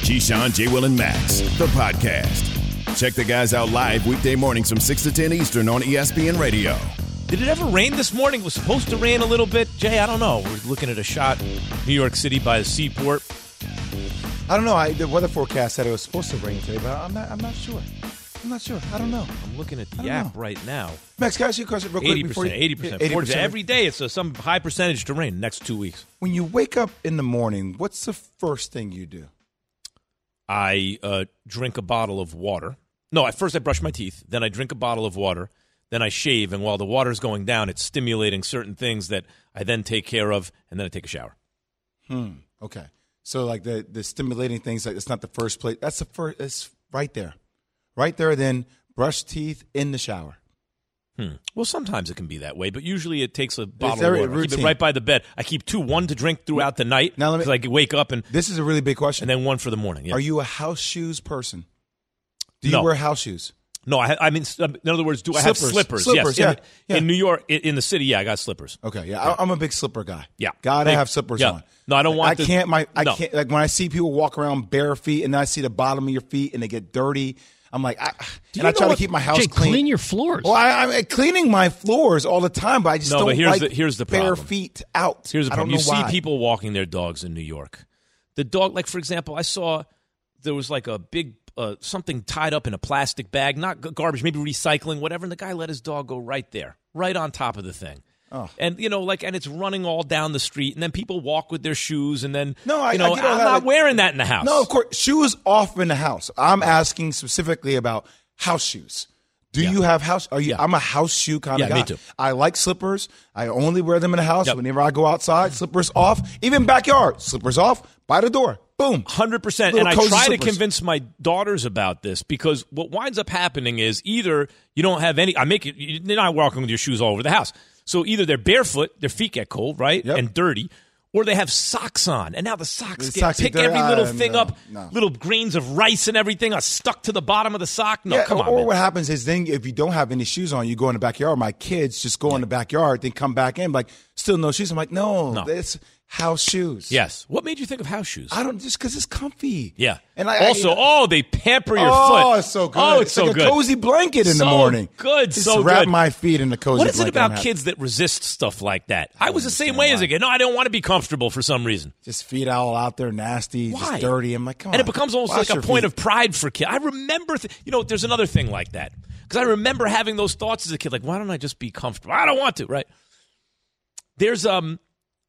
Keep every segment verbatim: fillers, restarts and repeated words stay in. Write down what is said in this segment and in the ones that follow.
Keyshawn, J. Will, and Max, the podcast. Check the guys out live weekday mornings from six to ten Eastern on E S P N Radio. Did it ever rain this morning? It was supposed to rain a little bit. Jay, I don't know. We're looking at a shot, New York City by the seaport. I don't know. I, the weather forecast said it was supposed to rain today, but I'm not. I'm not sure. I'm not sure. I don't know. I'm looking at the app know. right now. Max, can I ask you a question real quick? eighty percent, eighty percent. eighty percent. Every day it's a, some high percentage to rain the next two weeks. When you wake up in the morning, what's the first thing you do? I uh, drink a bottle of water. No, at first I brush my teeth. Then I drink a bottle of water. Then I shave. And while the water's going down, it's stimulating certain things that I then take care of. And then I take a shower. Hmm. Okay. So like the, the stimulating things, like it's not the first place. That's the first. It's right there. Right there, then brush teeth in the shower. Hmm. Well, sometimes it can be that way, but usually it takes a bottle very of water. I keep it right by the bed. I keep two, one to drink throughout the night because I can wake up and this is a really big question. And then one for the morning. Yeah. Are you a house shoes person? Do you no. wear house shoes? No, I, I mean, in other words, do I slippers. have slippers? Slippers, yes. yeah. In, yeah. in New York, in, in the city, yeah, I got slippers. Okay, yeah, yeah. I'm a big slipper guy. Yeah, gotta big, have slippers yeah. on. No, I don't want. I the, can't. My I no. can't. Like when I see people walk around bare feet, and I see the bottom of your feet, and they get dirty. I'm like, I, and I try what, to keep my house Jay, clean. Clean your floors. Well, I, I'm cleaning my floors all the time, but I just no, don't but here's like the, here's the bare problem. feet out. Here's the problem. I don't You know see why. people walking their dogs in New York. The dog, like for example, I saw there was like a big uh, something tied up in a plastic bag, not garbage, maybe recycling, whatever. And the guy let his dog go right there, right on top of the thing. Oh. And you know, like, and it's running all down the street, and then people walk with their shoes, and then no, I, you know, I get all I'm that. not like, wearing that in the house. No, of course, shoes off in the house. I'm asking specifically about house shoes. Do yeah. you have house? Are you? Yeah. I'm a house shoe kind yeah, of guy. Me too. I like slippers. I only wear them in the house. Yep. Whenever I go outside, slippers off. Even backyard, slippers off by the door. Boom. one hundred percent. Little and I try slippers. to convince my daughters about this because what winds up happening is either you don't have any. I make it. You're not walking with your shoes all over the house. So either they're barefoot, their feet get cold, right, yep. and dirty. Or they have socks on, and now the socks the get, socks pick every little uh, thing no, up, no. little grains of rice and everything are stuck to the bottom of the sock. No, yeah, come on, Or man. what happens is then if you don't have any shoes on, you go in the backyard. My kids just go yeah. in the backyard, then come back in, like, still no shoes. I'm like, no, no. it's house shoes. Yes. What made you think of house shoes? I don't, just because it's comfy. Yeah. And I, also, I, oh, they pamper your oh, foot. Oh, it's so good. Oh, it's, it's so like good. a cozy blanket in so the morning. Good, just so wrap good. my feet in the cozy blanket. What is blanket. it about kids that resist stuff like that? I, I was the same way why. as a kid. No, I don't want to be comfortable for some reason. Just feet all out there, nasty, Why? just dirty. I'm like, come and on. And it becomes almost Wash like a your point feet. of pride for kids. I remember, th- you know, there's another thing like that. Because I remember having those thoughts as a kid, like, why don't I just be comfortable? I don't want to, right? There's um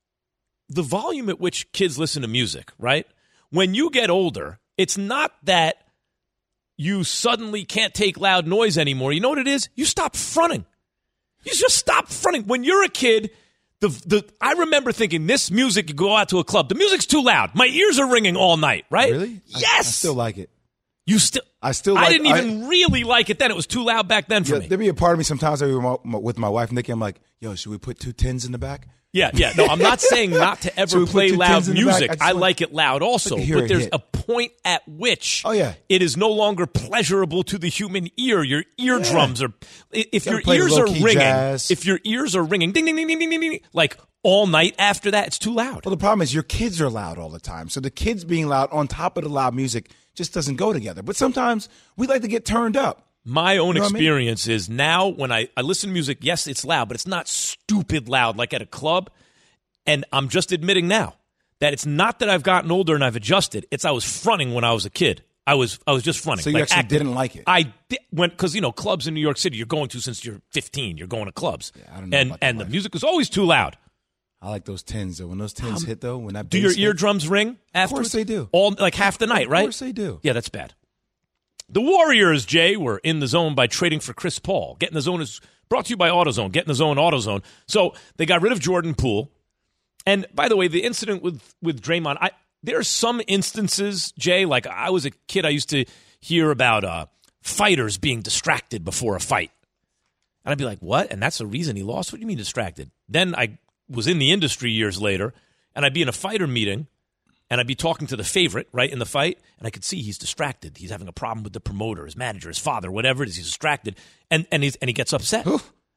the volume at which kids listen to music, right? When you get older, it's not that you suddenly can't take loud noise anymore. You know what it is? You stop fronting. You just stop fronting. When you're a kid, the the I remember thinking, this music, you go out to a club, the music's too loud. My ears are ringing all night, right? Really? Yes. I, I still like it. You still? I still. Like, I didn't even I, really like it then. It was too loud back then for yeah, me. There'd be a part of me sometimes I was with my wife, Nikki. I'm like, yo, should we put two tins in the back? Yeah, yeah. No, I'm not saying not to ever play loud music. I, I like it loud also. Like but there's hit. a point at which oh, yeah. it is no longer pleasurable to the human ear. Your eardrums yeah. are if you your play ears are ringing, jazz. if your ears are ringing ding ding ding ding ding ding ding like all night after that, it's too loud. Well, the problem is your kids are loud all the time. So the kids being loud on top of the loud music just doesn't go together. But sometimes we like to get turned up. My own you know experience I mean? is now when I, I listen to music, yes, it's loud, but it's not stupid loud like at a club. And I'm just admitting now that it's not that I've gotten older and I've adjusted. It's I was fronting when I was a kid. I was I was just fronting. So you like actually acting. didn't like it? I did, went because you know clubs in New York City you're going to since you're fifteen. You're going to clubs, yeah, I don't know and about and that the life. music is always too loud. I like those tins though. When those tins um, hit though, when that do your bass eardrums hit, ring? Afterwards? Of course they do. All like half the night, right? Of course they do. Yeah, that's bad. The Warriors, Jay, were in the zone by trading for Chris Paul. Get in the zone is brought to you by AutoZone. Get in the zone, AutoZone. So they got rid of Jordan Poole. And by the way, the incident with, with Draymond, I, there are some instances, Jay, like I was a kid, I used to hear about uh, fighters being distracted before a fight. And I'd be like, what? And that's the reason he lost? What do you mean distracted? Then I was in the industry years later, and I'd be in a fighter meeting, and I'd be talking to the favorite, right, in the fight, and I could see he's distracted. He's having a problem with the promoter, his manager, his father, whatever it is. He's distracted, and and, he's, and he gets upset.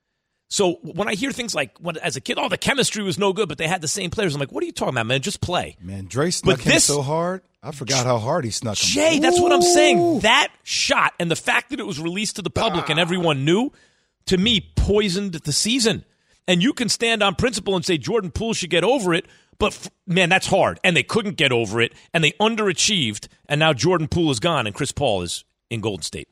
So when I hear things like, when, as a kid, oh, the chemistry was no good, but they had the same players, I'm like, what are you talking about, man? Just play. Man, Dre snuck but him this, so hard. I forgot how hard he snuck him. Jay, Ooh. that's what I'm saying. That shot and the fact that it was released to the public ah. and everyone knew, to me, poisoned the season. And you can stand on principle and say Jordan Poole should get over it, but, man, that's hard. And they couldn't get over it, and they underachieved, and now Jordan Poole is gone, and Chris Paul is in Golden State.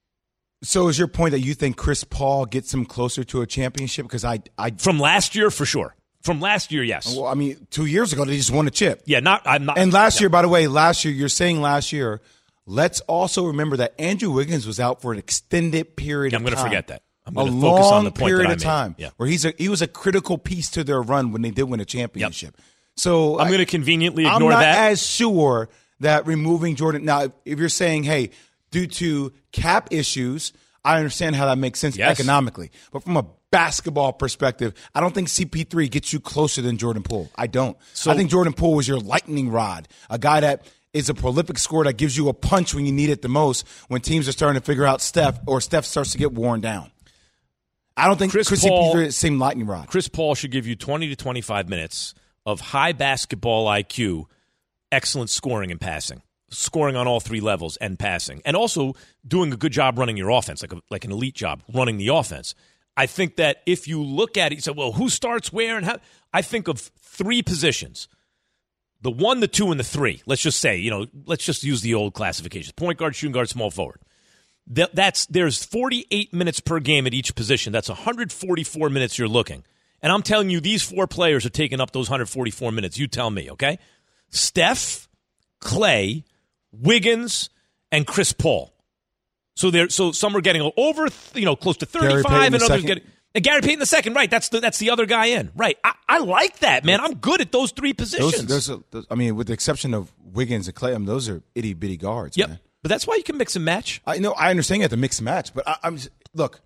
So is your point that you think Chris Paul gets him closer to a championship? Because I, I From last year, for sure. From last year, yes. Well, I mean, two years ago, they just won a chip. Yeah, not I'm not. And last yeah. year, by the way, last year, you're saying last year, let's also remember that Andrew Wiggins was out for an extended period yeah, of I'm time. I'm going to forget that. I'm a going to focus on the point period that I of made. time yeah. where he's a, he was a critical piece to their run when they did win a championship. Yep. So I'm going to conveniently ignore I'm not that. as sure that removing Jordan. Now, if you're saying, hey, due to cap issues, I understand how that makes sense yes. economically. But from a basketball perspective, I don't think C P three gets you closer than Jordan Poole. I don't. So, I think Jordan Poole was your lightning rod, a guy that is a prolific scorer that gives you a punch when you need it the most when teams are starting to figure out Steph or Steph starts to get worn down. I don't think Chris, Chris Paul, C P three is the same lightning rod. Chris Paul should give you twenty to twenty-five minutes of high basketball I Q, excellent scoring and passing. Scoring on all three levels and passing. And also doing a good job running your offense, like a, like an elite job running the offense. I think that if you look at it, you say, well, who starts where and how? I think of three positions. The one, the two, and the three. Let's just say, you know, let's just use the old classifications. Point guard, shooting guard, small forward. That, that's There's forty-eight minutes per game at each position. That's one hundred forty-four minutes you're looking. And I'm telling you, these four players are taking up those one hundred forty-four minutes. You tell me, okay? Steph, Clay, Wiggins, and Chris Paul. So there, so some are getting over, you know, close to thirty-five, and others second. getting. And Gary Payton the second, right? That's the that's the other guy in, right? I, I like that, man. I'm good at those three positions. Those, those, are, those, I mean, with the exception of Wiggins and Clay, I mean, those are itty bitty guards. Yep, man. But that's why you can mix and match. I know, I understand you have to mix and match, but I, I'm just, look.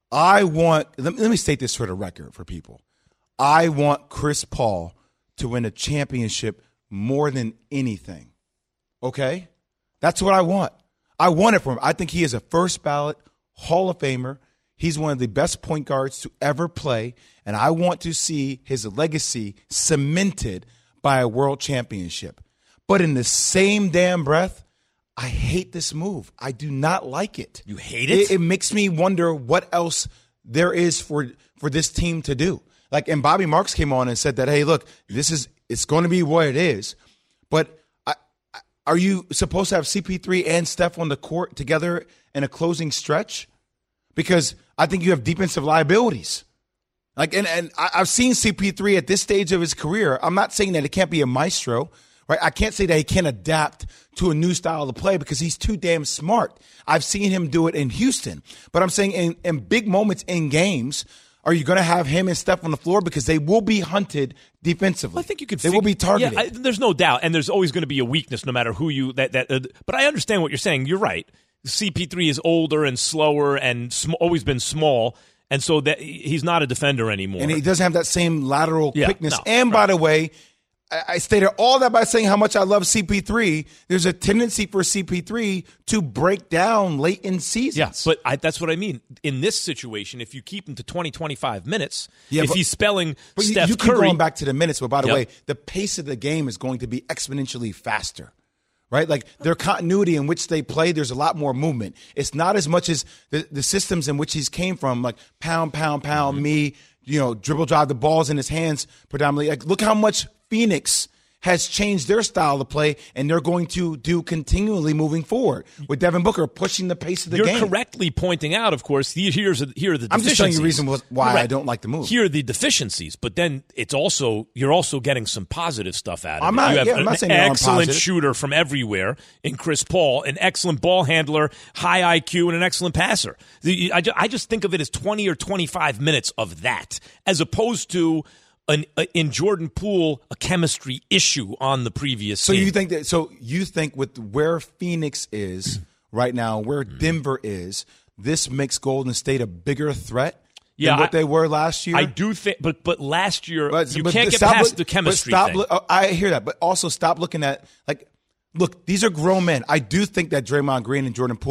I want. Let, let me state this for the record for people. I want Chris Paul to win a championship more than anything. Okay. That's what I want. I want it for him. I think he is a first ballot Hall of Famer. He's one of the best point guards to ever play, and I want to see his legacy cemented by a world championship. But in the same damn breath, I hate this move. I do not like it. You hate it? It, it makes me wonder what else there is for for this team to do. Like, and Bobby Marks came on and said that, hey, look, this is it's going to be what it is, but are you supposed to have C P three and Steph on the court together in a closing stretch? Because I think you have defensive liabilities. Like, and, and I've seen C P three at this stage of his career. I'm not saying that it can't be a maestro, right? I can't say that he can't adapt to a new style of play because he's too damn smart. I've seen him do it in Houston. But I'm saying in, in big moments in games, are you going to have him and Steph on the floor? Because they will be hunted defensively. Well, I think you could. They figure, will be targeted. Yeah, I, there's no doubt, and there's always going to be a weakness, no matter who you. That that. Uh, but I understand what you're saying. You're right. C P three is older and slower, and sm- always been small, and so that he's not a defender anymore. And he doesn't have that same lateral yeah, quickness. No, and right. by the way, I stated all that by saying how much I love C P three. There's a tendency for C P three to break down late in seasons. Yeah, but I, that's what I mean. In this situation, if you keep him to twenty, twenty-five minutes, yeah, if but, he's spelling but Steph you, you keep Curry, going back to the minutes. But by the yep. way, the pace of the game is going to be exponentially faster. Right? Like their continuity in which they play, there's a lot more movement. It's not as much as the, the systems in which he's came from, like pound, pound, pound, mm-hmm. me, you know, dribble drive the balls in his hands predominantly. Like, look how much Phoenix has changed their style of play, and they're going to do continually moving forward with Devin Booker pushing the pace of the You're game. You're correctly pointing out, of course, the, here's a, here are the deficiencies. I'm just showing you reasons why right. I don't like the move. Here are the deficiencies, but then it's also you're also getting some positive stuff out of I'm it. Not, you have yeah, I'm an not saying excellent shooter from everywhere in Chris Paul, an excellent ball handler, high I Q, and an excellent passer. The, I, just, I just think of it as twenty or twenty-five minutes of that, as opposed to An, uh, in Jordan Poole, a chemistry issue on the previous so team. you think that so you think with where Phoenix is right now, where Denver is, this makes Golden State a bigger threat yeah, than what I, they were last year? I do think, but but last year but, you but can't get stop past look, the chemistry stop thing. Look, I hear that, but also stop looking at like, look, these are grown men. I do think that Draymond Green and Jordan Poole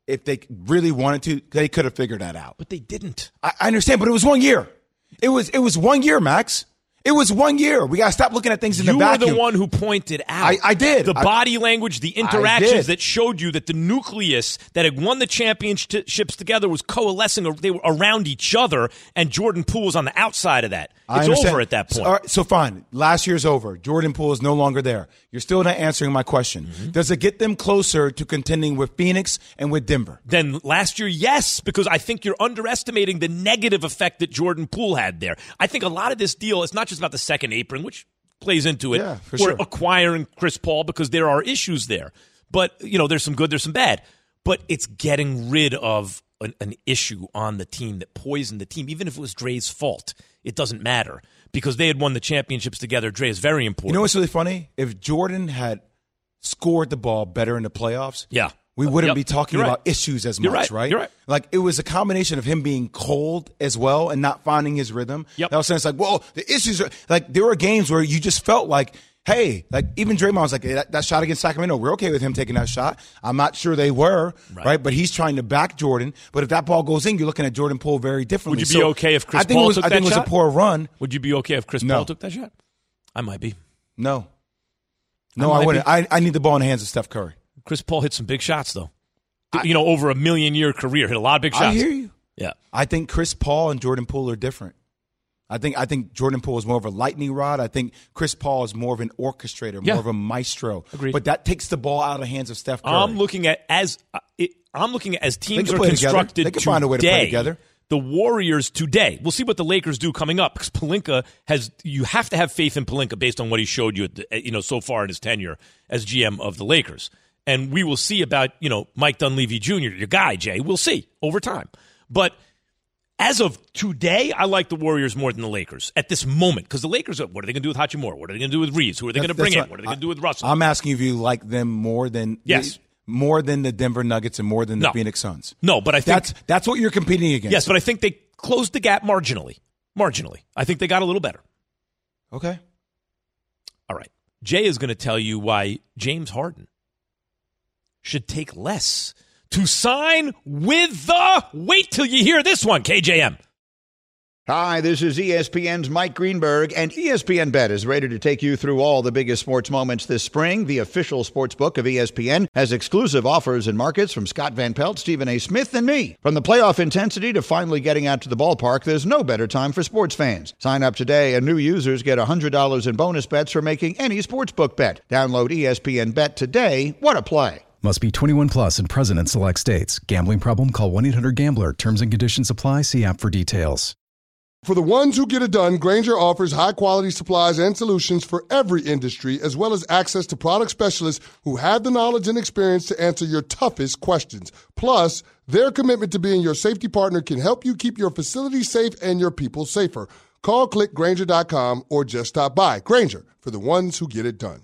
if they really wanted to, they could have figured that out. But they didn't. I, I understand, but it was one year. It was it was one year, Max. It was one year. We got to stop looking at things in you the vacuum. You were the one who pointed out. I, I did. The I, body language, the interactions that showed you that the nucleus that had won the championships together was coalescing. They were around each other, and Jordan Poole was on the outside of that. It's over at that point. So, all right, so fine. Last year's over. Jordan Poole is no longer there. You're still not answering my question. Mm-hmm. Does it get them closer to contending with Phoenix and with Denver? Then last year, yes, because I think you're underestimating the negative effect that Jordan Poole had there. I think a lot of this deal is not just about the second apron, which plays into it. Yeah, for We're sure. acquiring Chris Paul because there are issues there. But, you know, there's some good, there's some bad. But it's getting rid of an, an issue on the team that poisoned the team. Even if it was Dre's fault, it doesn't matter because they had won the championships together. Dre is very important. You know what's really funny? If Jordan had scored the ball better in the playoffs, yeah. we wouldn't yep. be talking You're about right. issues as You're much, right. right? You're right. Like, it was a combination of him being cold as well and not finding his rhythm. Yep. That was saying, it's like, well, the issues are, like, there were games where you just felt like, hey, like, even Draymond was like, hey, that, that shot against Sacramento, we're okay with him taking that shot. I'm not sure they were, right. right? But he's trying to back Jordan. But if that ball goes in, you're looking at Jordan Poole very differently. Would you be so okay if Chris I think Paul it was, took I think that it was shot? a poor run. Would you be okay if Chris No. Paul took that shot? I might be. No. No, I I, might wouldn't. be. I, I need the ball in the hands of Steph Curry. Chris Paul hit some big shots, though. I, you know, over a million-year career, hit a lot of big shots. I hear you. Yeah. I think Chris Paul and Jordan Poole are different. I think I think Jordan Poole is more of a lightning rod. I think Chris Paul is more of an orchestrator, more Yeah. of a maestro. Agreed. But that takes the ball out of the hands of Steph Curry. I'm looking at as uh, it, I'm looking at as teams can are play together. constructed They can today. find a way to play together. The Warriors today. We'll see what the Lakers do coming up because Pelinka has. You have to have faith in Pelinka based on what he showed you, at the, you know, so far in his tenure as G M of the Lakers. And we will see about, you know, Mike Dunleavy Junior, your guy, Jay. We'll see over time. But as of today, I like the Warriors more than the Lakers at this moment because the Lakers, are, what are they going to do with Hachimura? What are they going to do with Reeves? Who are they going to bring in? What, what are they going to do with Russell? I'm asking if you like them more than Yes. more than the Denver Nuggets and more than the No. Phoenix Suns. No, but I think That's that's what you're competing against. yes, but I think they closed the gap marginally. Marginally. I think they got a little better. Okay. All right. Jay is going to tell you why James Harden should take less to sign with the. Wait till you hear this one, K J M. Hi, this is E S P N's Mike Greenberg, and E S P N Bet is ready to take you through all the biggest sports moments this spring. The official sports book of E S P N has exclusive offers and markets from Scott Van Pelt, Stephen A. Smith, and me. From the playoff intensity to finally getting out to the ballpark, there's no better time for sports fans. Sign up today, and new users get one hundred dollars in bonus bets for making any sportsbook bet. Download E S P N Bet today. What a play. Must be twenty-one plus and present in select states. Gambling problem? Call one eight hundred gambler. Terms and conditions apply. See app for details. For the ones who get it done, Grainger offers high-quality supplies and solutions for every industry, as well as access to product specialists who have the knowledge and experience to answer your toughest questions. Plus, their commitment to being your safety partner can help you keep your facility safe and your people safer. Call click Grainger dot com or just stop by. Grainger, for the ones who get it done.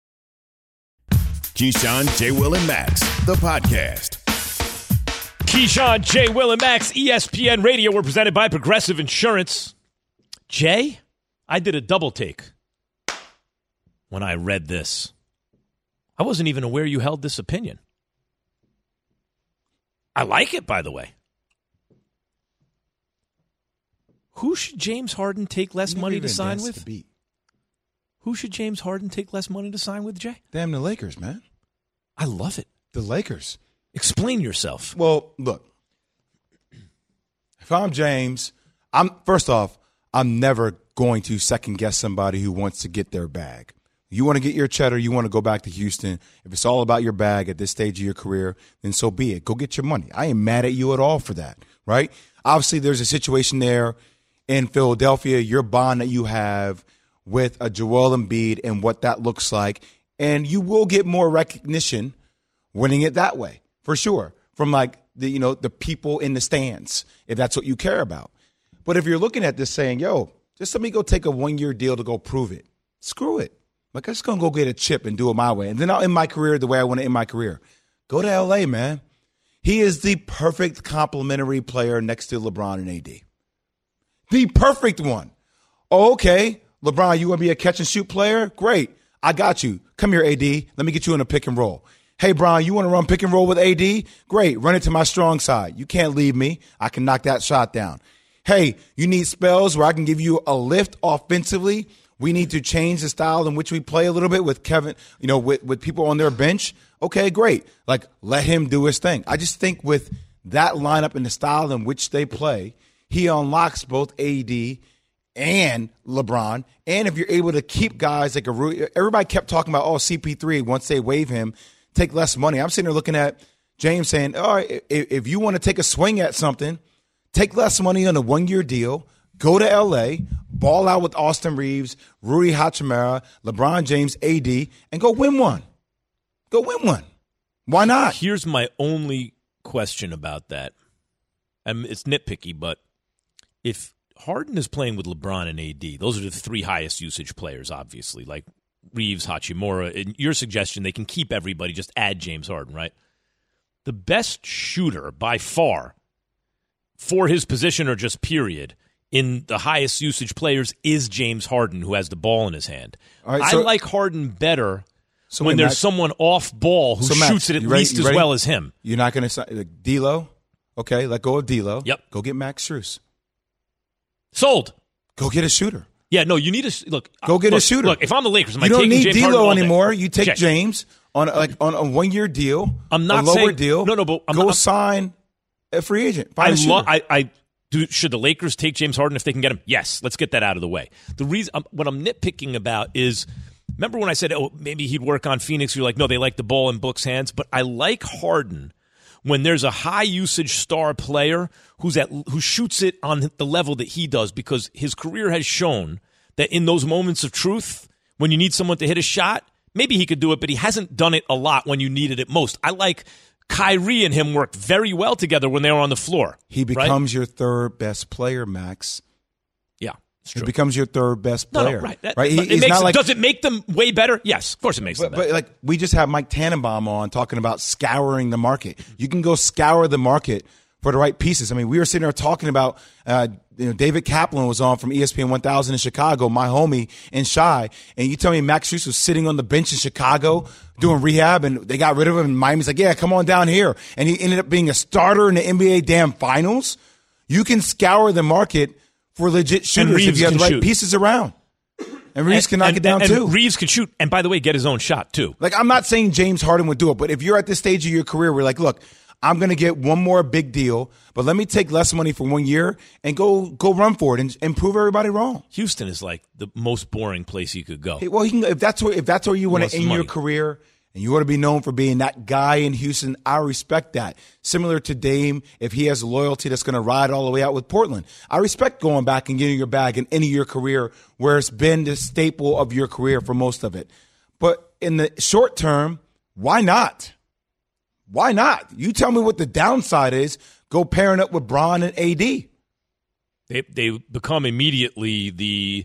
Keyshawn, J. Will, and Max, the podcast. Keyshawn, Jay, Will, and Max, E S P N Radio. We're presented by Progressive Insurance. Jay, I did a double take when I read this. I wasn't even aware you held this opinion. I like it, by the way. Who should James Harden take less Never money to even sign danced with? the beat. Who should James Harden take less money to sign with, Jay? Damn the Lakers, man. I love it. The Lakers. Explain yourself. Well, look. If I'm James, I'm first off, I'm never going to second guess somebody who wants to get their bag. You want to get your cheddar, you want to go back to Houston. If it's all about your bag at this stage of your career, then so be it. Go get your money. I ain't mad at you at all for that, right? Obviously, there's a situation there in Philadelphia, your bond that you have with a Joel Embiid and what that looks like, and you will get more recognition winning it that way, for sure, from like the you know the people in the stands, if that's what you care about. But if you're looking at this saying, yo, just let me go take a one-year deal to go prove it, screw it. Like, I'm just going to go get a chip and do it my way. And then I'll end my career the way I want to end my career. Go to L A, man. He is the perfect complementary player next to LeBron and A D. The perfect one. Oh, okay, LeBron, you want to be a catch-and-shoot player? Great. I got you. Come here, A D. Let me get you in a pick and roll. Hey, Brian, you want to run pick and roll with A D? Great. Run it to my strong side. You can't leave me. I can knock that shot down. Hey, you need spells where I can give you a lift offensively. We need to change the style in which we play a little bit with Kevin, you know, with, with people on their bench. Okay, great. Like, let him do his thing. I just think with that lineup and the style in which they play, he unlocks both A D and LeBron. And if you're able to keep guys like a – everybody kept talking about, oh, C P three, once they waive him, take less money. I'm sitting there looking at James saying, all right, if, if you want to take a swing at something, take less money on a one-year deal, go to L A, ball out with Austin Reeves, Rui Hachimura, LeBron James, A D, and go win one. Go win one. Why not? Here's my only question about that. And it's nitpicky, but if Harden is playing with LeBron and A D, those are the three highest usage players, obviously, like Reeves, Hachimura. In your suggestion, they can keep everybody, just add James Harden, right? The best shooter by far for his position or just period in the highest usage players is James Harden, who has the ball in his hand. All right, so, I like Harden better so when there's Max, someone off ball who so Max, shoots it at least as ready? well as him. You're not going to like, D'Lo? Okay, let go of D'Lo. Yep. Go get Max Strus. Sold. Go get a shooter. Yeah, no, you need a look. Go get look, a shooter. Look, if I'm the Lakers, am I you don't taking need James D'Lo Harden anymore. You take Check. James on like on a one year deal. I'm not a lower saying, deal. No, no, but I'm go not, sign a free agent. Find I, a shooter. lo- I, I do. Should the Lakers take James Harden if they can get him? Yes. Let's get that out of the way. The reason um, what I'm nitpicking about is, remember when I said, oh, maybe he'd work on Phoenix? You're like, no, they like the ball in Book's hands. But I like Harden when there's a high usage star player who's at who shoots it on the level that he does, because his career has shown that in those moments of truth, when you need someone to hit a shot, maybe he could do it, but he hasn't done it a lot when you needed it most. I like Kyrie and him worked very well together when they were on the floor. He becomes right? your third best player, Max. Yeah, it's true. He becomes your third best player. No, no, right. That, right? He, it he's makes, not like, does it make them way better? Yes, of course it makes but, them better. But like we just have Mike Tannenbaum on talking about scouring the market. You can go scour the market for the right pieces. I mean, we were sitting there talking about, uh, you know, David Kaplan was on from E S P N one thousand in Chicago, my homie and Shy, and you tell me Max Strus was sitting on the bench in Chicago doing rehab, and they got rid of him, and Miami's like, yeah, come on down here. And he ended up being a starter in the N B A damn finals. You can scour the market for legit shooters if you have the right shoot. pieces around. And Reeves and, can knock and, it down and, too. And Reeves can shoot, and by the way, get his own shot too. Like, I'm not saying James Harden would do it, but if you're at this stage of your career where, like, look, I'm going to get one more big deal, but let me take less money for one year and go go run for it and, and prove everybody wrong. Houston is like the most boring place you could go. Hey, well, he can, if that's where if that's where you want to end your career and you want to be known for being that guy in Houston, I respect that. Similar to Dame, if he has loyalty that's going to ride all the way out with Portland, I respect going back and getting your bag and ending your career where it's been the staple of your career for most of it. But in the short term, why not? Why not? You tell me what the downside is. Go pairing up with Bron and A D. They they become immediately the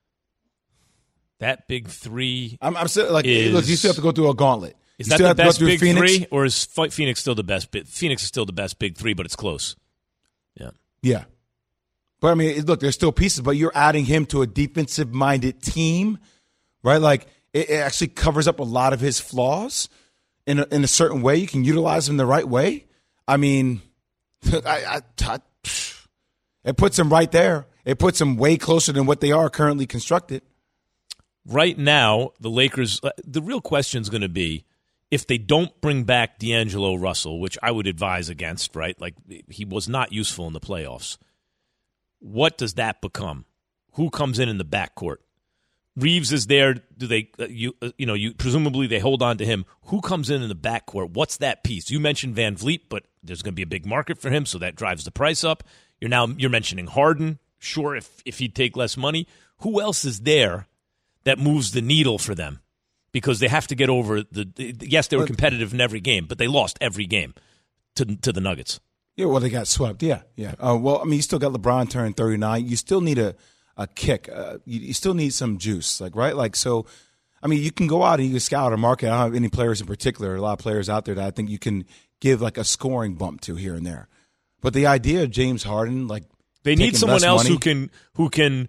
that big three. I'm, I'm still like, is, look, you still have to go through a gauntlet. Is you that still the best big Phoenix. three, or is Phoenix still the best? Phoenix is still the best big three, but it's close. Yeah, yeah. But I mean, look, there's still pieces, but you're adding him to a defensive-minded team, right? Like it, it actually covers up a lot of his flaws. In a, in a certain way, you can utilize them the right way. I mean, I, I, I, it puts them right there. It puts them way closer than what they are currently constructed. Right now, the Lakers, uh, the real question is going to be if they don't bring back D'Angelo Russell, which I would advise against, right? Like, he was not useful in the playoffs. What does that become? Who comes in in the backcourt? Reeves is there. Do they, uh, you, uh, you know, you presumably they hold on to him. Who comes in in the backcourt? What's that piece? You mentioned Van Vliet, but there's going to be a big market for him, so that drives the price up. You're now you're mentioning Harden. Sure, if if he'd take less money, who else is there that moves the needle for them? Because they have to get over the. the yes, they were competitive in every game, but they lost every game to to the Nuggets. Yeah, well, they got swept. Yeah, yeah. Uh, well, I mean, you still got LeBron turning thirty-nine. You still need a. a kick. Uh, you, you still need some juice, like, right? Like, so, I mean, you can go out and you can scout a market. I don't have any players in particular, a lot of players out there that I think you can give like a scoring bump to here and there. But the idea of James Harden, like, they need someone else money, who can, who can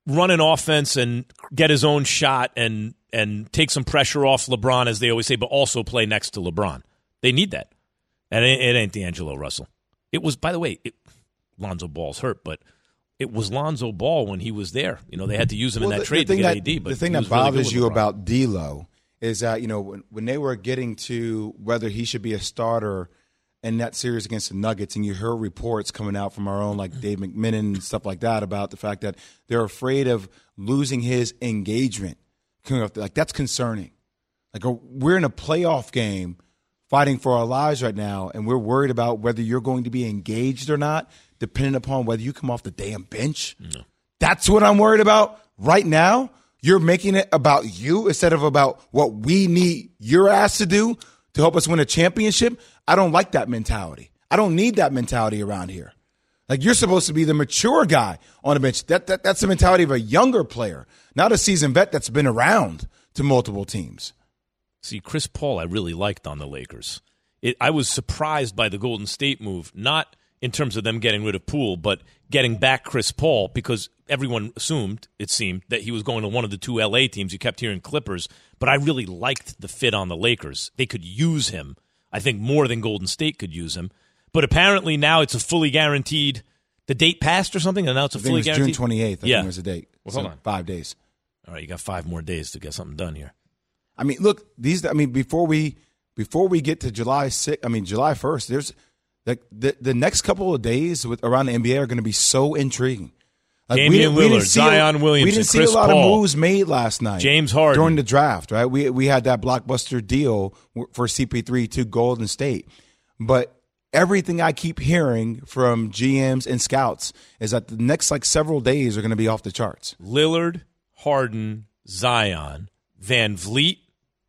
run an offense and get his own shot and and take some pressure off LeBron, as they always say, but also play next to LeBron. They need that. And it, it ain't D'Angelo Russell. It was, by the way, it, Lonzo Ball's hurt, but it was Lonzo Ball when he was there. You know, they had to use him well, in that the, trade the to get that, A D. But the thing that bothers really you about D'Lo is that, you know, when, when they were getting to whether he should be a starter in that series against the Nuggets, and you heard reports coming out from our own, like Dave McMillan and stuff like that, about the fact that they're afraid of losing his engagement. Like, that's concerning. Like, we're in a playoff game fighting for our lives right now, and we're worried about whether you're going to be engaged or not, depending upon whether you come off the damn bench. No. That's what I'm worried about right now. You're making it about you instead of about what we need your ass to do to help us win a championship. I don't like that mentality. I don't need that mentality around here. Like, you're supposed to be the mature guy on the bench. That, that That's the mentality of a younger player, not a seasoned vet that's been around to multiple teams. See, Chris Paul I really liked on the Lakers. It, I was surprised by the Golden State move, not in terms of them getting rid of Poole, but getting back Chris Paul, because everyone assumed, it seemed, that he was going to one of the two L A teams. You kept hearing Clippers, but I really liked the fit on the Lakers. They could use him, I think, more than Golden State could use him. But apparently now it's a fully guaranteed – the date passed or something, and now it's a I fully think it was guaranteed? June twenty-eighth, I yeah. think was the date. Well, so hold on. Five days. All right, you got five more days to get something done here. I mean, look, these. I mean, before we before we get to July sixth, I mean July first. There's like the the next couple of days with around the N B A are going to be so intriguing. Like, Damian we, we Lillard, Zion a, Williamson, we didn't see Chris a lot Paul, of moves made last night. James Harden during the draft, right? We we had that blockbuster deal for C P three to Golden State, but everything I keep hearing from G Ms and scouts is that the next like several days are going to be off the charts. Lillard, Harden, Zion, Van Vliet,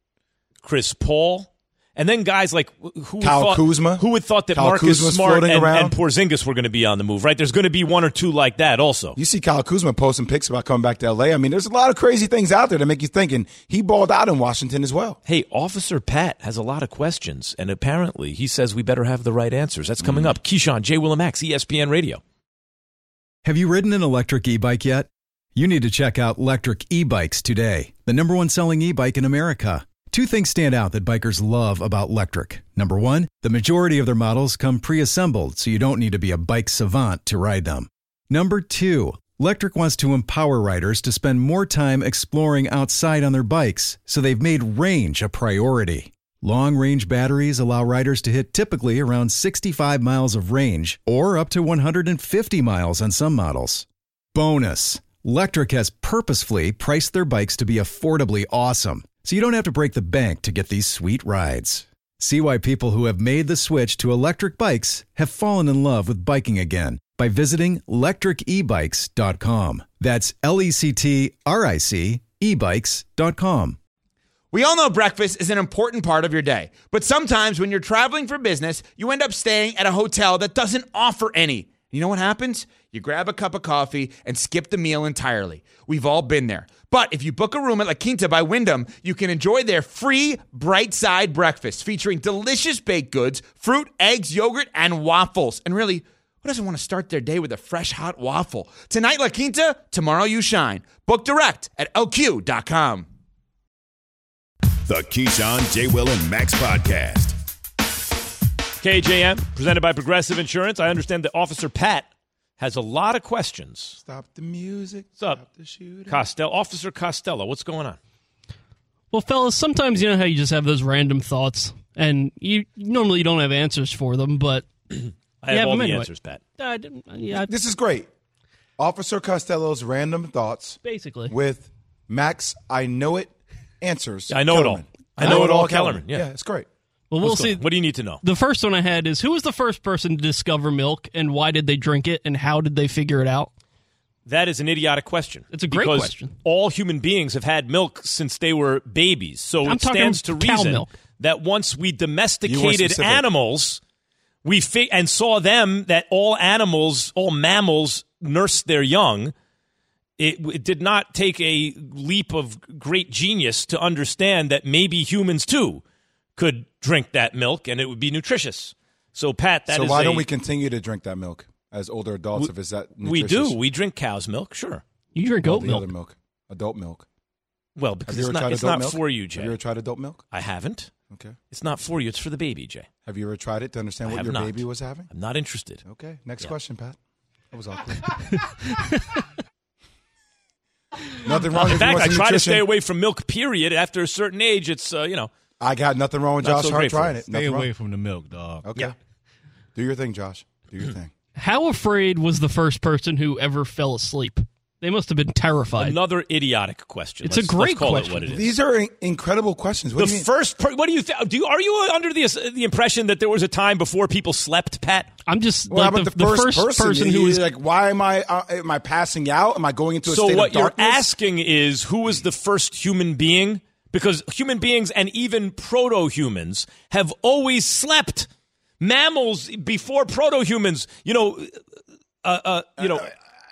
Chris Paul, and then guys like who would Kyle thought, Kuzma. Who would thought that Kyle Marcus Kuzma's Smart and, around. and Porzingis were going to be on the move, right? There's going to be one or two like that also. You see Kyle Kuzma posting pics about coming back to L A. I mean, there's a lot of crazy things out there that make you think, and he balled out in Washington as well. Hey, Officer Pat has a lot of questions, and apparently he says we better have the right answers. That's coming mm. up. Keyshawn, J. Willimax, E S P N Radio. Have you ridden an electric e-bike yet? You need to check out Lectric E-Bikes today, the number one selling e-bike in America. Two things stand out that bikers love about Lectric. Number one, the majority of their models come pre-assembled, so you don't need to be a bike savant to ride them. Number two, Lectric wants to empower riders to spend more time exploring outside on their bikes, so they've made range a priority. Long-range batteries allow riders to hit typically around sixty-five miles of range, or up to one hundred fifty miles on some models. Bonus, Lectric has purposefully priced their bikes to be affordably awesome, so you don't have to break the bank to get these sweet rides. See why people who have made the switch to electric bikes have fallen in love with biking again by visiting lectric e bikes dot com. That's L E C T R I C e bikes dot com. We all know breakfast is an important part of your day, but sometimes when you're traveling for business, you end up staying at a hotel that doesn't offer any. You know what happens? You grab a cup of coffee and skip the meal entirely. We've all been there. But if you book a room at La Quinta by Wyndham, you can enjoy their free Bright Side breakfast featuring delicious baked goods, fruit, eggs, yogurt, and waffles. And really, who doesn't want to start their day with a fresh, hot waffle? Tonight, La Quinta, tomorrow you shine. Book direct at L Q dot com. The Keyshawn, J. Will, and Max podcast. K J M, presented by Progressive Insurance. I understand that Officer Pat has a lot of questions. Stop the music. What's up? Stop the shooting. Costello, Officer Costello, what's going on? Well, fellas, sometimes you know how you just have those random thoughts, and you normally you don't have answers for them, but I have, have all them the anyway. answers, Pat. I didn't, yeah, This is great. Officer Costello's random thoughts basically. with Max, I know it, answers. I know it all. Kellerman. I know it all, Kellerman. Yeah. yeah, it's great. Well, we'll What's see. going on? What do you need to know? The first one I had is, who was the first person to discover milk, and why did they drink it, and how did they figure it out? That is an idiotic question. It's a great because question. All human beings have had milk since they were babies. So I'm it talking stands to cow reason milk. that once we You weren't domesticated specific. animals, we fi- and saw them that all animals, all mammals nurse their young. It, it did not take a leap of great genius to understand that maybe humans too could drink that milk and it would be nutritious. So, Pat, that so is why a- don't we continue to drink that milk as older adults? We- if it's that We nutritious? do. We drink cow's milk, sure. You drink No, oat the milk. other milk. Adult milk. Well, Have because you it's ever not, tried it's adult not milk? for you, Jay. Have you ever tried adult milk? I haven't. Okay. It's not for you. It's for the baby, Jay. Have you ever tried it to understand I what have your not. baby was having? I'm not interested. Okay. Next Yeah. question, Pat. That was awkward. Nothing wrong In if you fact, want I some try to nutrition. stay away from milk, period. After a certain age, it's, uh, you know. I got nothing wrong with Not Josh so Hart great for trying you. it. Stay Nothing away wrong. from the milk, dog. Okay. Yeah. Do your thing, Josh. Do your thing. How afraid was the first person who ever fell asleep? They must have been terrified. Another idiotic question. It's Let's- a great let's call question. It what it is. These are in- incredible questions. What the do you mean? first, per- what do you think? Do you are you under the the impression that there was a time before people slept, Pat? I'm just Well, like how the, about the, the first, first person, person who You- was like, why am I? Uh, am I passing out? Am I going into a So state what of you're darkness? asking is, who was the first human being? Because human beings and even proto-humans have always slept. Mammals before proto-humans, you know, uh, uh, you know,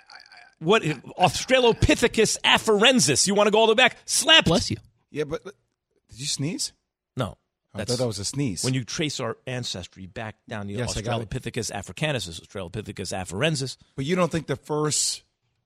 what Australopithecus afarensis. You want to go all the way back? Slept. bless you. Yeah, but but- did you sneeze? No, I that's thought that was a sneeze. when you trace our ancestry back down to Yes, I got it. Australopithecus africanus, Australopithecus afarensis. but you don't think the first?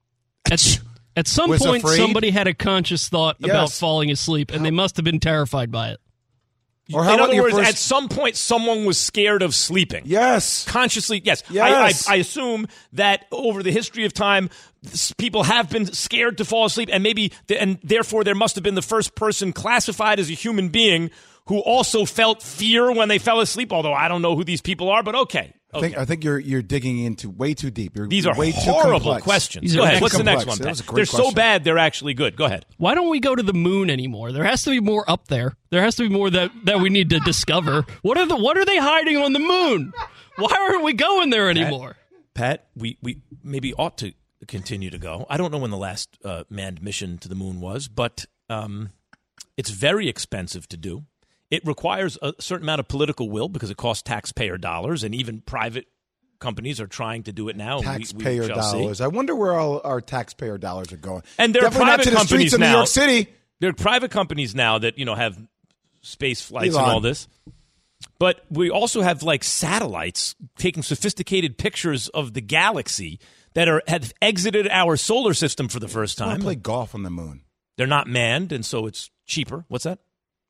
At, at some Was point, afraid? somebody had a conscious thought about Yes. falling asleep, and they must have been terrified by it. Or how In about other your words, first? at some point, someone was scared of sleeping. yes. Consciously, yes. Yes. I, I, I assume that over the history of time, s- people have been scared to fall asleep, and maybe, th- and therefore, there must have been the first person classified as a human being who also felt fear when they fell asleep. Although I don't know who these people are, but okay. I think okay. I think you're you're digging into way too deep. You're These are way too horrible complex. questions. These are Go ahead. next What's the next complex. one, That was Pat? a great They're so question. bad, they're actually good. Go ahead. Why don't we go to the moon anymore? There has to be more up there. There has to be more that, that we need to discover. What are the What are they hiding on the moon? Why aren't we going there anymore? Pat, we, we maybe ought to continue to go. I don't know when the last uh, manned mission to the moon was, but um, it's very expensive to do. It requires a certain amount of political will because it costs taxpayer dollars, and even private companies are trying to do it now. and we- we Taxpayer shall see. dollars. I wonder where all our taxpayer dollars are going. And there are Definitely not private to the companies streets of New now. York City. There are private companies now that, you know, have space flights Elon. and all this. But we also have like satellites taking sophisticated pictures of the galaxy that are have exited our solar system for the first I want time. to play golf on the moon. They're not manned, and so it's cheaper. What's that?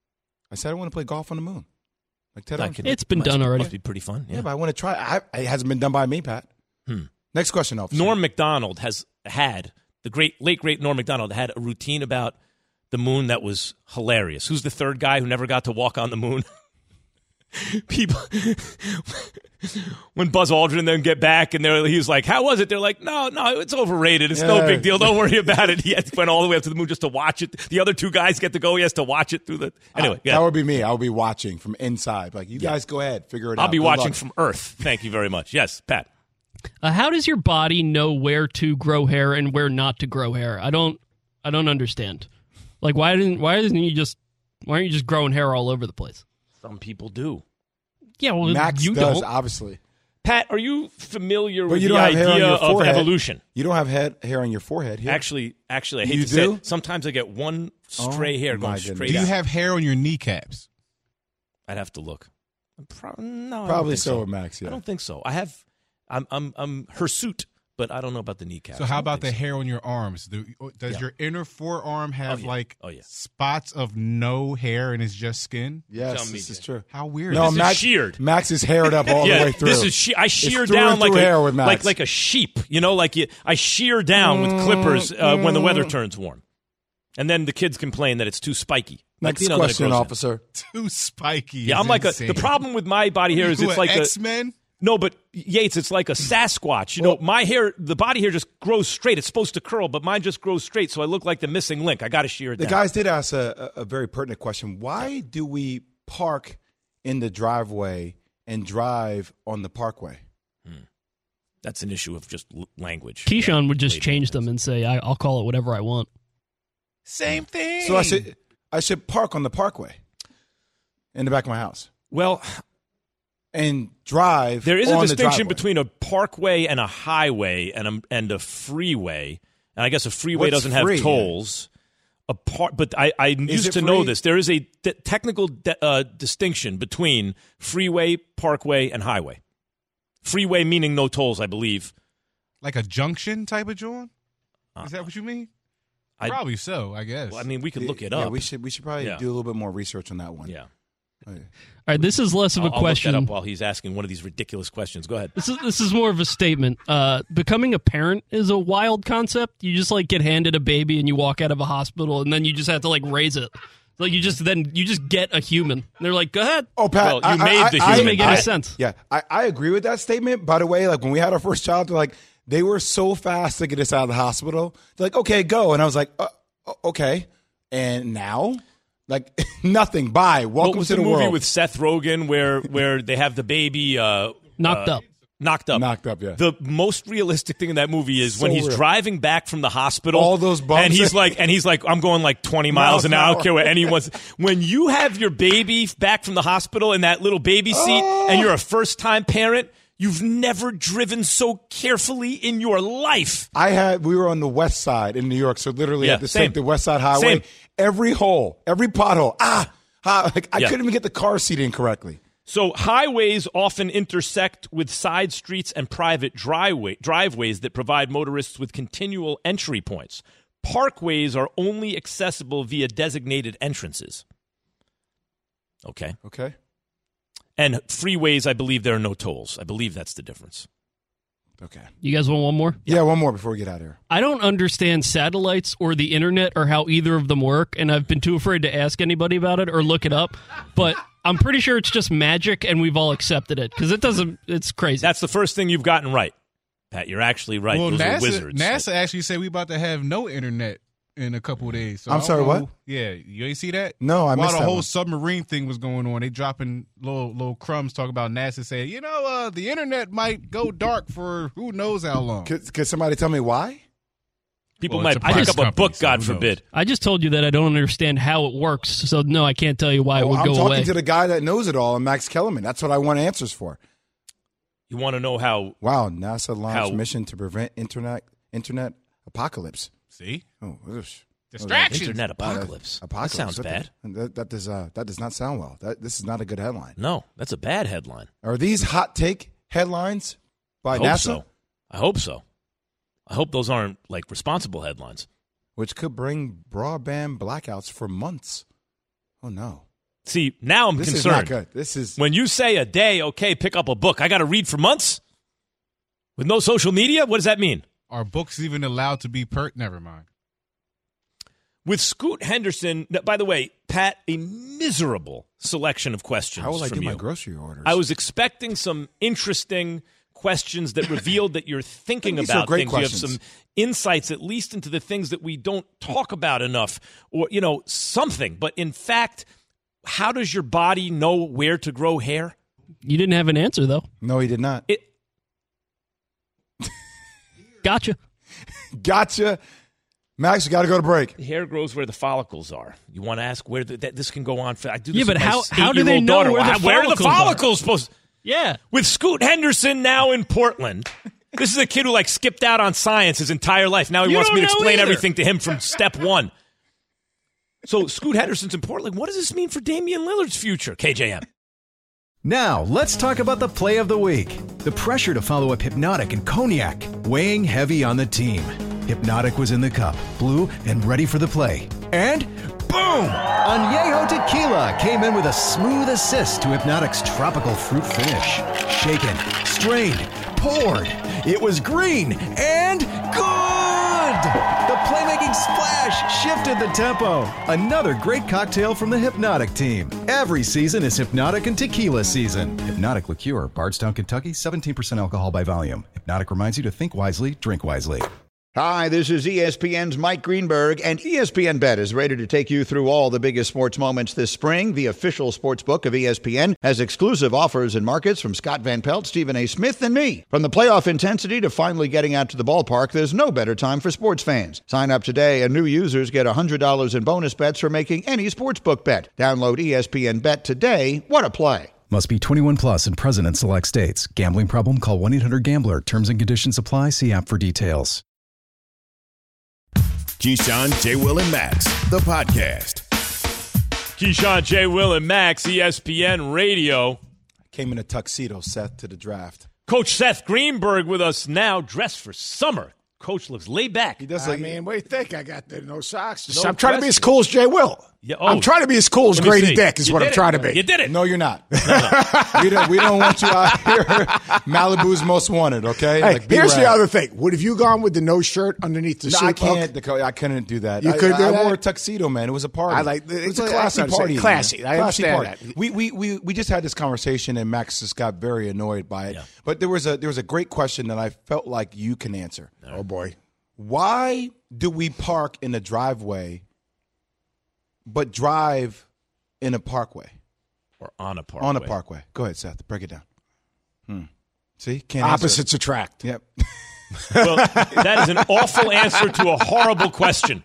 I said I want to play golf on the moon. Like Ted That Armstrong. could- It's been must- done already. Must be pretty fun. Yeah, Yeah. but I want to try. I, it hasn't been done by me, Pat. Hmm. Next question, officer. Norm Macdonald has had the great late great Norm Macdonald had a routine about the moon that was hilarious. Who's the third guy who never got to walk on the moon? People, when Buzz Aldrin then get back and they're, he was like, "How was it?" They're like, "No, no, it's overrated. It's no Yeah. big deal. Don't worry about it." He had- went all the way up to the moon just to watch it. The other two guys get to go. He has to watch it through the anyway. Uh, yeah. That would be me. I would be watching from inside. Like, you guys go ahead, figure it out. I'll be Good watching luck. from Earth. Thank you very much. Yes, Pat. Uh, how does your body know where to grow hair and where not to grow hair? I don't. I don't understand. Like, why didn't? Why doesn't you just? Why aren't you just growing hair all over the place? Some people do. Yeah, well, Max you does, don't. obviously. Pat, are you familiar But with you the don't have hair on idea your of forehead. evolution? You don't have head hair on your forehead here. Actually, actually, I hate You to say do? it. Sometimes I get one stray Oh, hair my going goodness. straight Do you out. have hair on your kneecaps? I'd have to look. Pro- no, I don't Probably think so, with Max. I Yeah. don't think so. I have. I'm. I'm. I'm hirsute, but I don't know about the kneecap. So how about the hair on your arms? Do, does Yeah. your inner forearm have Oh, yeah. like Oh, yeah. spots of no hair and it's just skin? Yes, Tell me, this is Jay. true. How weird. No, This is Max, sheared. Max is haired up all yeah, the way through. this is she- I shear through down and like through a hair with Max. like like a sheep. You know, like you, I shear down with clippers uh, when the weather turns warm, and then the kids complain that it's too spiky. Like, Next you know, that it question, grows in. officer. Too spiky. Yeah, is I'm like insane. a. The problem with my body hair is You it's a like a X-Men? No, but Yates, it's like a Sasquatch. You know, my hair, the body hair just grows straight. It's supposed to curl, but mine just grows straight, so I look like the missing link. I got to shear it The down. guys did ask a, a, a very pertinent question. Why do we park in the driveway and drive on the parkway? That's an issue of just l- language. Keyshawn Yeah, would just lady change things. them and say, I, "I'll call it whatever I want." Same thing. So I should I should park on the parkway in the back of my house Well, and drive. there is a on the distinction driveway. between a parkway and a highway and a, and a freeway. And I guess a freeway What's doesn't free? have tolls. A par- but I, I used it to know free? this. There is a d- technical de- uh, distinction between freeway, parkway, and highway. Freeway meaning no tolls, I believe. like a junction type of joint? Is that what you mean? I- Probably so, I guess. Well, I mean, we could look it Yeah, up. we should we should probably Yeah. do a little bit more research on that one. Yeah. Okay. All right, this is less of a I'll, I'll question. look that up while he's asking one of these ridiculous questions. Go ahead. This is this is more of a statement. Uh, becoming a parent is a wild concept. You just like get handed a baby and you walk out of a hospital and then you just have to like raise it. Like you just then you just get a human. And they're like, go ahead. Oh, Pat, Well, you I, made I, the I, human. Doesn't make any I- sense. Yeah, I, I agree with that statement. By the way, like when we had our first child, they're like they were so fast to get us out of the hospital. They're like, okay, go, and I was like, uh, okay, and now. Like nothing. Bye. Welcome What was to the, the, movie world. with Seth Rogen where where they have the baby uh, Knocked uh, up. Knocked up. Knocked up, yeah. The most realistic thing in that movie is So when he's real. driving back from the hospital. All those bumps. And he's like, and he's like, I'm going like twenty miles an hour. I don't care what anyone's. When you have your baby back from the hospital in that little baby seat, Oh. and you're a first time parent, you've never driven so carefully in your life. I had we were on the west side in New York, so literally Yeah, at the same. same the West Side Highway. Same. Every hole, every pothole. Ah, ah like I Yeah. couldn't even get the car seat in correctly. So highways often intersect with side streets and private driveway, driveways that provide motorists with continual entry points. Parkways are only accessible via designated entrances. Okay. Okay. And freeways, I believe there are no tolls. I believe that's the difference. Okay. You guys want one more? Yeah, one more before we get out of here. I don't understand satellites or the internet or how either of them work, and I've been too afraid to ask anybody about it or look it up. But I'm pretty sure it's just magic, and we've all accepted it because it doesn't. It's crazy. That's the first thing you've gotten right, Pat. You're actually right. well, Those NASA, are wizards. NASA actually said we about to have no internet in a couple of days. So I'm I don't sorry, know- what? Yeah, you ain't see that? No, I While missed the that whole one. submarine thing was going on, they dropping little little crumbs talking about NASA saying, you know, uh, the internet might go dark for who knows how long. Could, could somebody tell me why? People Well, it's might a pick press up a company, book, so God who knows? forbid. I just told you that I don't understand how it works, so no, I can't tell you why it Oh, would I'm go talking away. to the guy that knows it all, and Max Kellerman. That's what I want answers for. You want to know how Wow, NASA launched How- mission to prevent internet internet apocalypse. See? Oh, oosh. Distractions. internet Wow, that- apocalypse. apocalypse. That sounds What bad. the- that, that does uh, that does not sound well. That this is not a good headline. No, that's a bad headline. Are these hot take headlines by I hope NASA? so. I hope so. I hope those aren't like responsible headlines. Which could bring broadband blackouts for months. Oh no, See, now I'm this concerned. is not good. This is When you say a day, okay, pick up a book, I got to read for months with no social media? What does that mean? Are books even allowed to be per? Never mind. With Scoot Henderson, th- by the way, Pat, a miserable selection of questions how will I from do you. my grocery orders? I was expecting some interesting questions that revealed that you're thinking These are about great things. You have questions. some insights, at least into the things that we don't talk about enough, or you know, something. But in fact, how does your body know where to grow hair? You didn't have an answer though. no, he did not. It Gotcha. Gotcha, Max. We got to go to break. the hair grows where the follicles are. You want to ask where the, that this can go on for? I do this Yeah, but with my how- how do they eight-year-old know daughter. where the How- where are the follicles are? follicles supposed? Yeah. With Scoot Henderson now in Portland. This is a kid who like skipped out on science his entire life. Now he You wants me to don't know explain either. everything to him from step one. So Scoot Henderson's in Portland. What does this mean for Damian Lillard's future? K J M. Now, let's talk about the play of the week. The pressure to follow up Hypnotic and Cognac, weighing heavy on the team. Hypnotic was in the cup, blue, and ready for the play. And boom! Añejo Tequila came in with a smooth assist to Hypnotic's tropical fruit finish. Shaken, strained, poured. It was green and good! The playmaking splash shifted the tempo. Another great cocktail from the Hypnotic team. Every season is Hypnotic and Tequila season. Hypnotic Liqueur, Bardstown, Kentucky, seventeen percent alcohol by volume. Hypnotic reminds you to think wisely, drink wisely. Hi, this is E S P N's Mike Greenberg, and E S P N Bet is ready to take you through all the biggest sports moments this spring. The official sports book of E S P N has exclusive offers and markets from Scott Van Pelt, Stephen A. Smith, and me. From the playoff intensity to finally getting out to the ballpark, there's no better time for sports fans. Sign up today, and new users get one hundred dollars in bonus bets for making any sportsbook bet. Download E S P N Bet today. What a play. Must be twenty-one plus and present in select states. Gambling problem? Call one eight hundred gambler. Terms and conditions apply. See app for details. Keyshawn, J. Will, and Max, the podcast. Keyshawn, J. Will, and Max, E S P N Radio. Came in a tuxedo, Seth, to the draft. Coach Seth Greenberg with us now, dressed for summer. Coach looks laid back. He does I like, mean, what do you think? I got the no socks. No I'm trying to be as question. cool as Jay Will. Yeah, oh, I'm trying to be as cool as let me Grady see. Dick is You what did I'm it. trying to be. You did it. no, you're not. we don't. We don't want you out here. Malibu's most wanted. Okay. Hey, Like, be here's the rad. other thing. Would have you gone with the no shirt underneath the No, suit? I can't. Dakota, I couldn't do that. You I, couldn't do I, that? I wore a tuxedo, man. It was a party. I like- it was it's a a- classy I understand. party. Classy. man. I Classy understand party. that. We, we we we just had this conversation, and Max just got very annoyed by it. Yeah. But there was a there was a great question that I felt like you can answer. Oh boy. Why do we park in the driveway, but drive in a parkway? Or on a parkway. On a parkway. Go ahead, Seth. Break it down. Hmm. See, can't answer it. Opposites attract. Yep. Well, that is an awful answer to a horrible question.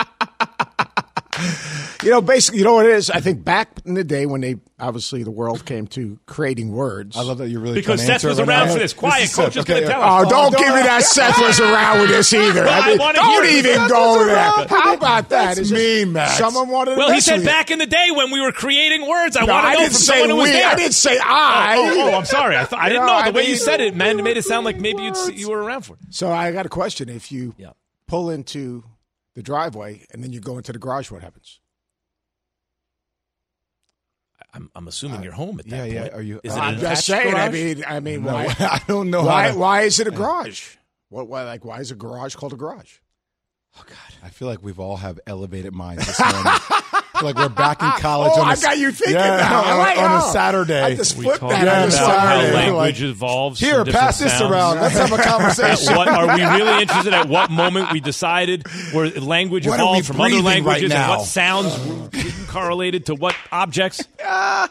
You know, basically, you know what it is? I think back in the day when they, obviously, the world came to creating words. I love that you're really Because trying to Seth answer was it right around now. for this. Quiet, is Coach Seth. is going to Okay, tell Oh, us. don't give me that Seth was around with this either. Well, I I mean, wanna don't hear it. even Seth go was there. around. How about that? That's Is it- mean, Max. Someone wanted to Well, he mess said with you. back in the day when we were creating words. I No, want to I know didn't from say someone who was we. there. I didn't say I. Oh, oh, oh, I'm sorry. I, th- I didn't No, know. The I way you mean- said it, man, it made it sound like maybe you'd, see- you were around for it. So I got a question. If you Yeah. pull into the driveway and then you go into the garage, what happens? I'm, I'm assuming you're home at that yeah, point. yeah. Are you- Is it I'm an just attached saying. I garage? mean, I mean, No, why? I don't know Why? how to, Why is it a garage? What? Why? Like, why is a garage called a garage? Oh, God. I feel like we've all have elevated minds this morning. I feel like we're back in college. Oh, on a I s- got you thinking yeah, now. I on, like on a how- Saturday. I just We flipped talked that Yeah, on about the Saturday. how Saturday. language Like, evolves. Here, from different pass this sounds. around. Let's have a At conversation. what are we really interested at what moment we decided where language What are we evolved from other breathing right languages and now? what sounds correlated to what objects? Uh,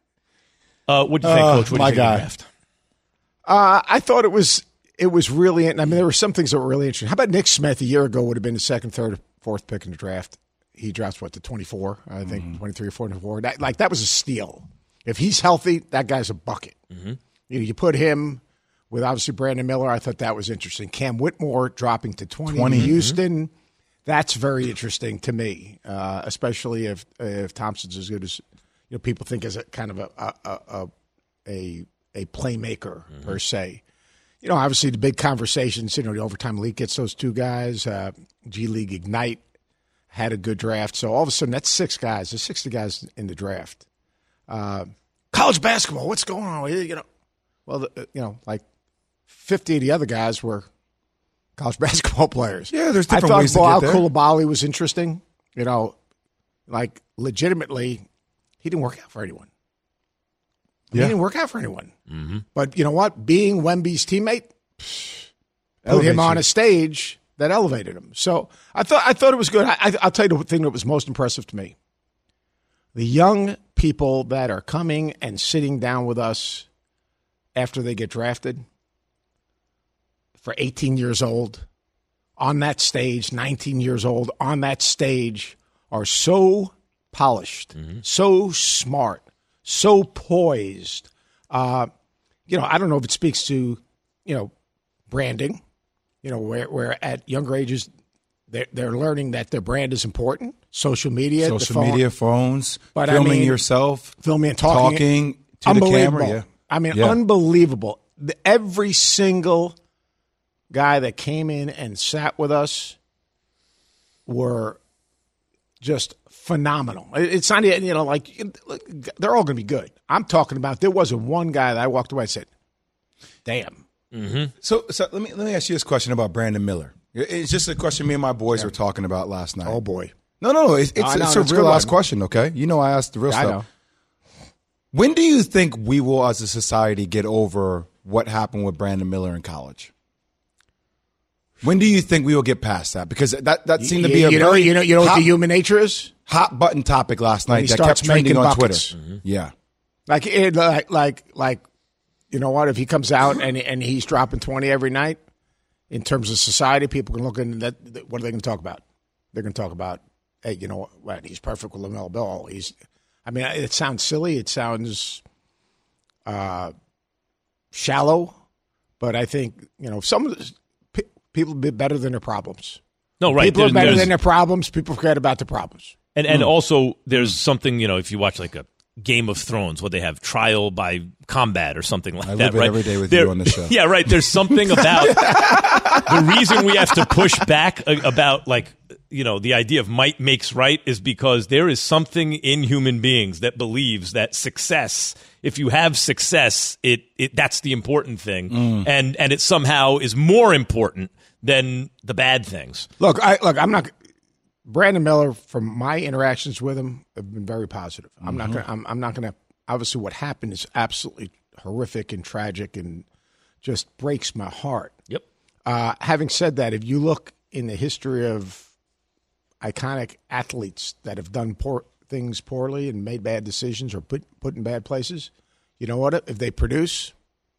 what do you think, Uh, Coach? What do my you think of the guy. draft? Uh, I thought it was it was really. I mean, there were some things that were really interesting. How about Nick Smith a year ago would have been the second, third, fourth pick in the draft. He drafts what, the twenty-four, I think, Mm-hmm. twenty-three or twenty-four. That, like that was a steal. If he's healthy, that guy's a bucket. Mm-hmm. You know, you put him with obviously Brandon Miller. I thought that was interesting. Cam Whitmore dropping to twenty, twenty. in Houston. That's very interesting to me, uh, especially if if Thompson's as good as you know people think as a kind of a a a, a, a playmaker per se. You know, obviously the big conversations. You know, the overtime league gets those two guys. Uh, G League Ignite had a good draft, so all of a sudden that's six guys. There's sixty guys in the draft. Uh, college basketball, what's going on? You know, well, the, you know, like fifty of the other guys were college basketball players. Yeah, there's I different thought ways to Bilal get there. Coulibaly was interesting. You know, like legitimately, he didn't work out for anyone. He Yeah. didn't work out for anyone. Mm-hmm. But you know what? Being Wemby's teammate put Elevates him on you. a stage that elevated him. So I thought I thought it was good. I, I, I'll tell you the thing that was most impressive to me: the young people that are coming and sitting down with us after they get drafted for eighteen years old on that stage, nineteen years old on that stage, are so polished, so smart, so poised. Uh, you know, I don't know if it speaks to, you know, branding, you know, where, where at younger ages they're, they're learning that their brand is important. Social media, the Social phone, media, phones, But I filming mean, yourself, filming and talking, talking to the unbelievable. camera. Yeah. I mean, Yeah. unbelievable. The, every single guy that came in and sat with us were just phenomenal. It- It's not, you know, like they're all going to be good. I'm talking about there wasn't one guy that I walked away and said, damn. So, so let me let me ask you this question about Brandon Miller. It's just a question me and my boys were talking about last night. Oh, boy. No, no, no. It's, it's, I know, it's a that's a real good ass one. question, okay? You know I asked the real I stuff. know. When do you think we will, as a society, get over what happened with Brandon Miller in college? When do you think we will get past that? Because that, that seemed to be a you know, very you know, you know what hot, the human nature is? hot button topic last When night he that starts kept trending making on buckets. Twitter. Yeah. Like, it, like, like, like, you know what? If he comes out and and he's dropping twenty every night, in terms of society, people can look into that. What are they going to talk about? They're going to talk about, hey, you know what? He's perfect with LaMelo Ball. He's, I mean, it sounds silly. It sounds uh, shallow, but I think you know some of the, pe- people be better than their problems. No, right. People are There- better there's- than their problems. People forget about the problems. And and also there's something, you know, if you watch like a Game of Thrones, what they have, trial by combat or something like I that. live it right? every day with there, you on the show. Yeah, right. There's something about the reason we have to push back about, like, you know, the idea of might makes right is because there is something in human beings that believes that success, if you have success, it, it that's the important thing, mm. and and it somehow is more important than the bad things. Look, I look. I'm not. Brandon Miller, from my interactions with him, have been very positive. I'm mm-hmm. not going. I'm, I'm not going to. Obviously, what happened is absolutely horrific and tragic, and just breaks my heart. Yep. Uh, having said that, if you look in the history of iconic athletes that have done poor things poorly and made bad decisions or put put in bad places, you know what? If they produce,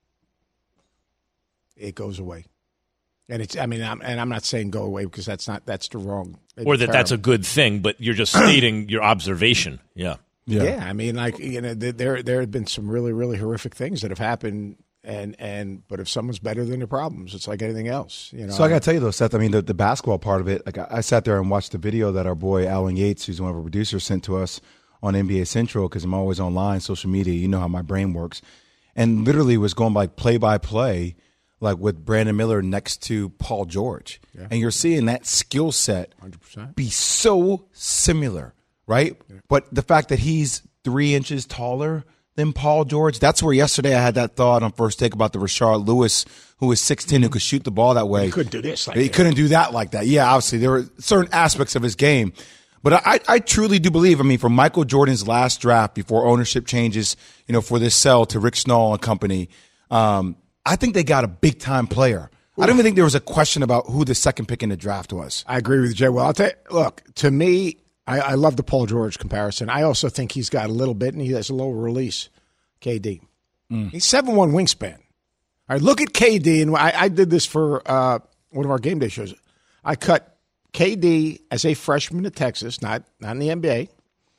it goes away. And it's, I mean, I'm, and I'm not saying go away because that's not, that's the wrong. Or that that's a good thing, but you're just stating your observation. Yeah. yeah. Yeah. I mean, like, you know, there, there have been some really, really horrific things that have happened. And, and, but if someone's better than the problems, it's like anything else, you know. So I got to tell you though, Seth, I mean, the, the basketball part of it, like I, I sat there and watched the video that our boy Alan Yates, who's one of our producers, sent to us on N B A Central, because I'm always online, social media, you know how my brain works. And literally was going like play by play, like with Brandon Miller next to Paul George. Yeah. And you're seeing that skill set one hundred percent be so similar, right? Yeah. But the fact that he's three inches taller than Paul George, that's where yesterday I had that thought on First Take about the Rashard Lewis, who was six ten, who could shoot the ball that way. He couldn't do this like He that. couldn't do that like that. Yeah, obviously, there were certain aspects of his game. But I, I truly do believe, I mean, from Michael Jordan's last draft before ownership changes, you know, for this sell to Rick Schnall and company, um, I think they got a big-time player. I don't even think there was a question about who the second pick in the draft was. I agree with Jay. Well, I'll tell you, look, to me, I, I love the Paul George comparison. I also think he's got a little bit, and he has a lower release, K D. Mm. He's seven one wingspan. All right, look at K D, and I, I did this for uh, one of our game day shows. I cut K D as a freshman at Texas, not, not in the N B A,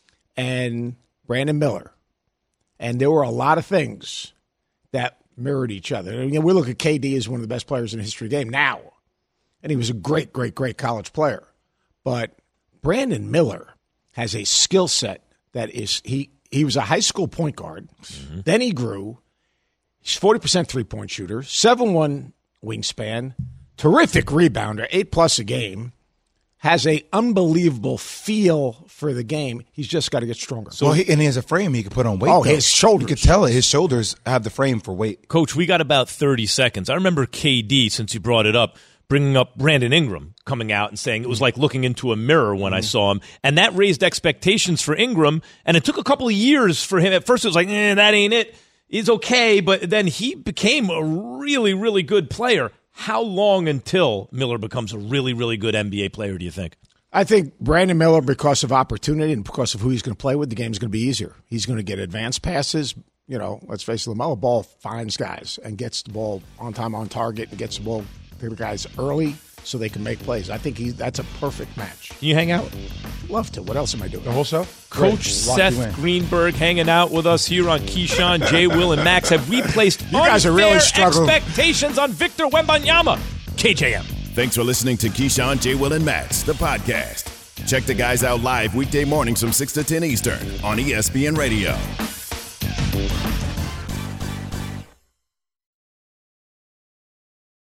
and Brandon Miller. And there were a lot of things that mirrored each other. You know, we look at K D as one of the best players in the history of the game now, and he was a great, great, great college player. But Brandon Miller has a skill set that is he he was a high school point guard. Mm-hmm. Then he grew. He's forty percent three-point shooter, seven one wingspan, terrific rebounder, eight plus a game. Has a unbelievable feel for the game. He's just got to get stronger. So, well, he, and he has a frame he can put on weight. Oh, though. his shoulders. You could tell it. His shoulders have the frame for weight. Coach, we got about thirty seconds. I remember K D, since you brought it up, bringing up Brandon Ingram coming out and saying it was like looking into a mirror when mm-hmm. I saw him. And that raised expectations for Ingram. And it took a couple of years for him. At first it was like, eh, that ain't it. It's okay. But then he became a really, really good player. How long until Miller becomes a really, really good N B A player, do you think? I think Brandon Miller, because of opportunity and because of who he's going to play with, the game's going to be easier. He's going to get advanced passes. You know, let's face it, LaMelo Ball finds guys and gets the ball on time, on target, and gets the ball to the guys early so they can make plays. I think he, that's a perfect match. Can you hang out? Love to. What else am I doing? The whole show? Coach Great. Seth Greenberg hanging out with us here on Keyshawn, Jay, Will, and Max. Have we placed you guys are really struggling. expectations on Victor Wembanyama? K J M. Thanks for listening to Keyshawn, Jay, Will, and Max, the podcast. Check the guys out live weekday mornings from six to ten Eastern on E S P N Radio.